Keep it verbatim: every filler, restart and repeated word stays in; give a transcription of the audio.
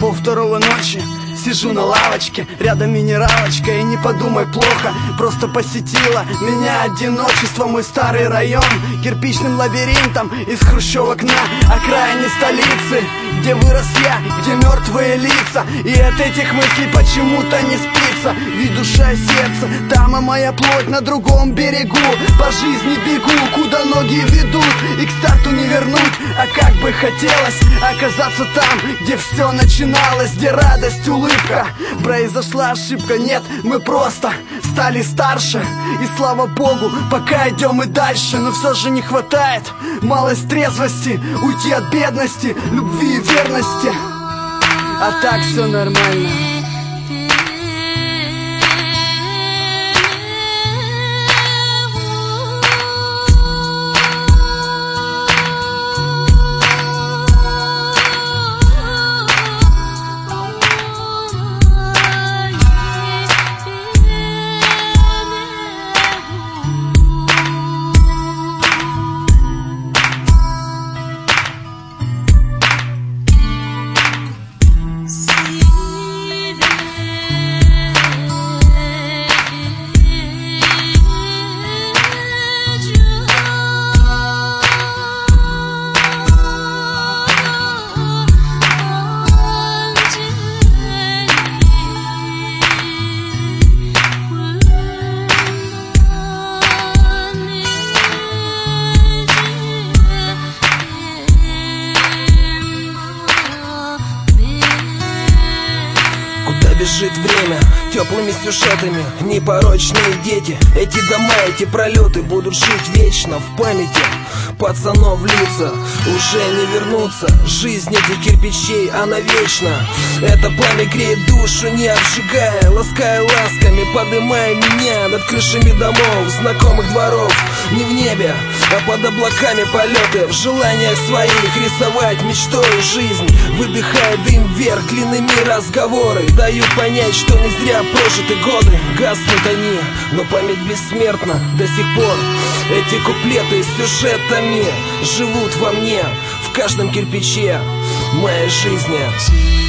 полвторого ночи, сижу на лавочке, рядом минералочка. И не подумай плохо, просто посетила меня одиночество. Мой старый район кирпичным лабиринтом из хрущевок на окраине столицы, где вырос я, где мертвые лица. И от этих мыслей почему-то не спится. Ведь душа и сердце, там и моя плоть на другом берегу. По жизни бегу, куда ноги ведут, и к старту не вернуть. А как бы хотелось оказаться там, где все начиналось, где радость, улыбка. Произошла ошибка, нет, мы просто стали старше. И слава богу, пока идем и дальше. Но все же не хватает малость трезвости, уйти от бедности, любви и верности. А так все нормально. Бежит время теплыми сюжетами, непорочные дети. Эти дома, эти пролеты будут жить вечно в памяти пацанов лица. Уже не вернуться, жизнь этих кирпичей, она вечна. Это пламя греет душу, не обжигая, лаская ласками, поднимая меня над крышами домов, знакомых дворов. Не в небе, а под облаками полеты, в желаниях своих рисовать мечтой жизнь. Выдыхая дым вверх, длинными разговоры дают понять, что не зря прожиты годы. Гаснут они, но память бессмертна до сих пор. Эти куплеты с сюжетами живут во мне, в каждом кирпиче моей жизни.